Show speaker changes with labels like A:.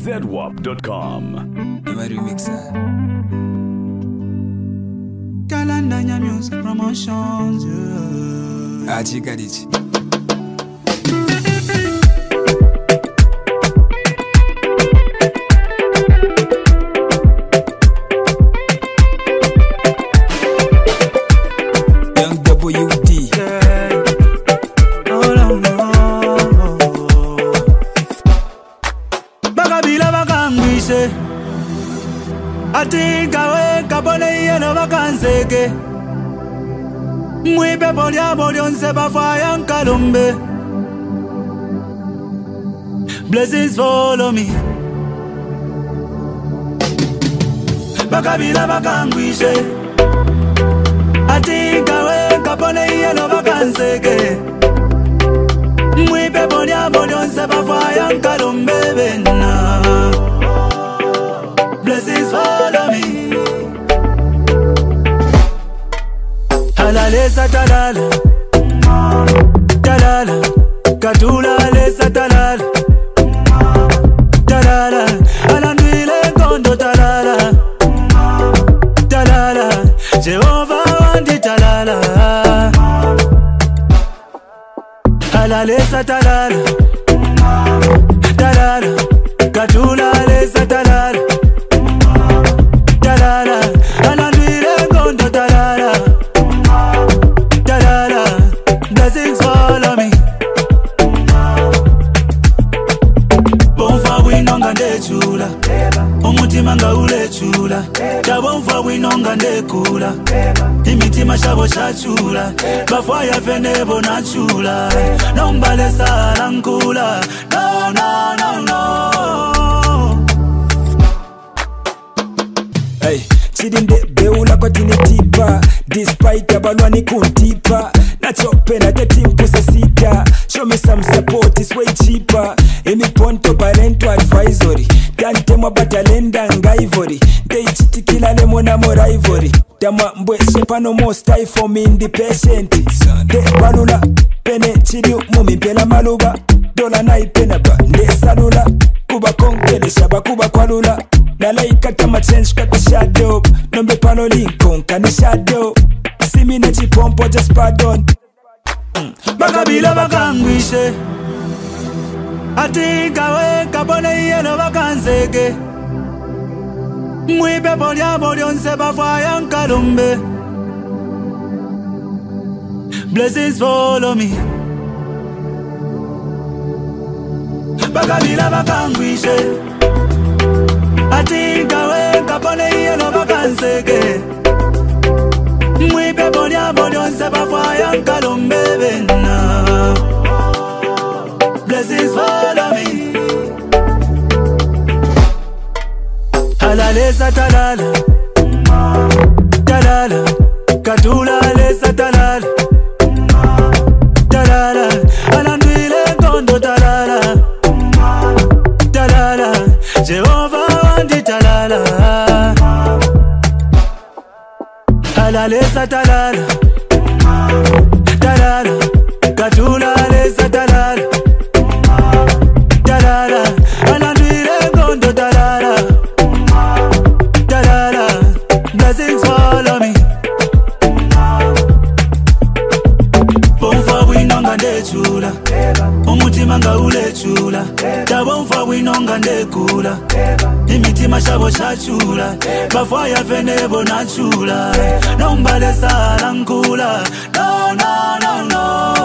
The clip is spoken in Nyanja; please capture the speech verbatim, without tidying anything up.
A: zedwap dot com.
B: Never remixer.
C: Kalandanya Music Promotions, yeah.
B: Ah, chica dici. Young W D.
C: Yeah. Oh, no, no. Bakabila bakangwishe atinga we kabone yeno bakanseke mwibe bolya bolyonse bafaya nkalumbe. Blessings follow me. Bakabila bakangwishe atinga we kabone yeno bakanseke mwibe bolya bolyonse bafaya nkalumbe bena. Blessings follow me. Halalesa talala, talala, katula lesa talala, talala, alandwile kondo talala, talala, Jehovah wandi talala. Halalesa talala, talala, katula lesa talala, talala, alandwile kondo talala, talala, blessings follow me. Bonfa winonga ndechula, umutima nga ulechula, chabonfa winonga ndekula, imitima shabo shachula, bafaya fenebo nachula, nombale sala nkula, no, no, no, no.
B: Hey, chidinde beula kwa tini tipa, despite abalwani kuntipa, nachopena teti mpuse sita, show me some support, it's way cheaper, emi ponto parental advisory, tantemwa batalenda ngaivory, dey chitikila lemona more ivory, dama mbwe shepano most die for me independent, de balula, pene chidi mumi pela maluba, dola na ipena ba, nde salula, kuba konkele shaba kuba kwalula, nalaika tama change kata shadow, nombe pano linkon kani shadow, simi na chipompo just pardon.
C: mm. Bakabila bakangwishe atinga we kabone yeno bakanseke mwibe bolya bolyonse bafaya nkalumbe. Blessings follow me. Bakabila bakangwishe atinga we kabone yeno bakanseke mwibe bolya bolyonse bafaya nkalumbe bena. Blessings follow me. Halalesa talala, talala, katula lesa talala, talala, alandwile kondo talala, talala, Jehovah wandi talala. Halalesa talala, talala, katula lesa talala, talala, alandwile kondo talala, talala, blessings follow me. Bonfa winonga ndechula, umutima nga ulechula, tabonfa winonga ndekula, imitima shabo shachula, bafaya fenebo nachula, nombale sala nkula, no, no, no, no.